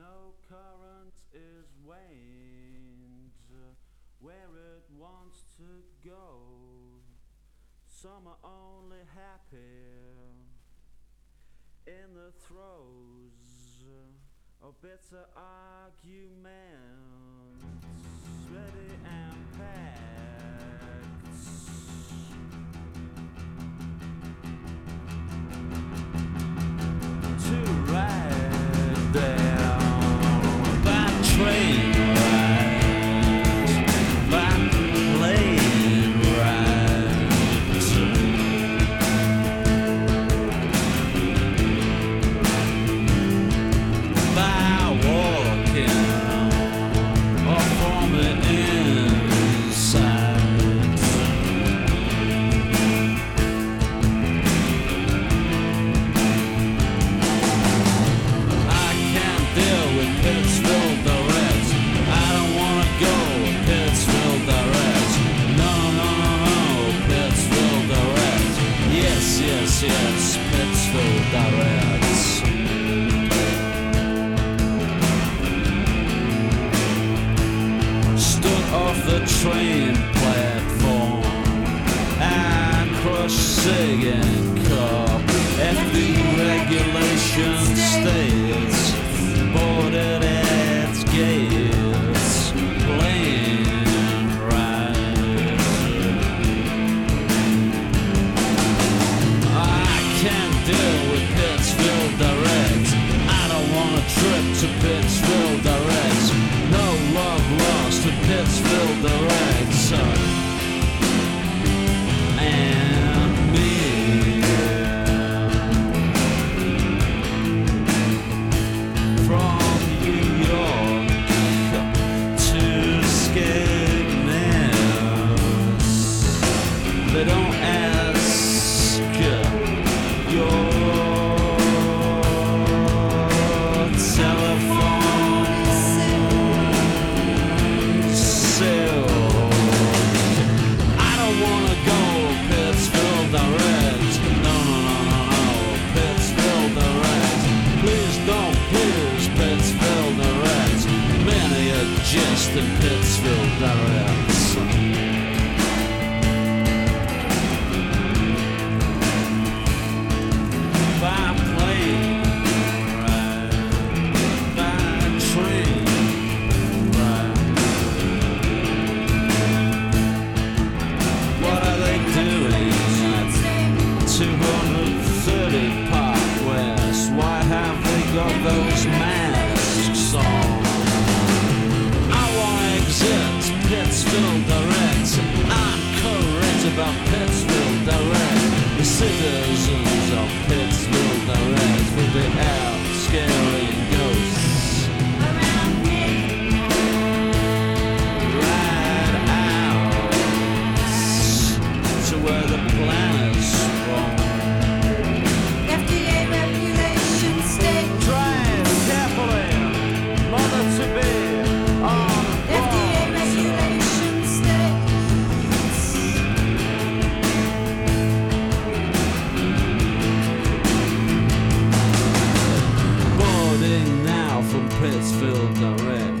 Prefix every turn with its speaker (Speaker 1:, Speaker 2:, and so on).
Speaker 1: No current is waned where it wants to go. Some are only happy in the throes of bitter arguments, ready and packed to ride down that train ride, that plane ride, by walking or from the inside. Pittsville direct. I don't wanna go Pittsville direct. No, no, no, no, Pittsville direct. Yes, yes, yes, Pittsville direct. Stood off the train platform and crushed singing cup. FD regulation states boarded its gates, plane ride. I can't deal with Pittsville direct. I don't want a trip to Pittsville direct. No love lost to Pittsville direct, son. And me. From New York to Skegness, they don't ask your telephone cell. I don't wanna go Pittsville direct. No, no, no, no, no, Pittsville direct. Please don't, please, Pittsville direct. Many are just in Pittsville direct. By plane ride, by train ride. What are they doing at 230 Park West? Why have they got those masks on? I wanna exit Pittsville direct. I'm correct about Pittsville direct. The citizens of Pittsville direct will be out scaring ghosts around me. Ride out to where the planet's wrong.
Speaker 2: FDA regulations state.
Speaker 1: Drive carefully, mother to be on
Speaker 2: FDA regulations state.
Speaker 1: boarding now from Pittsville direct.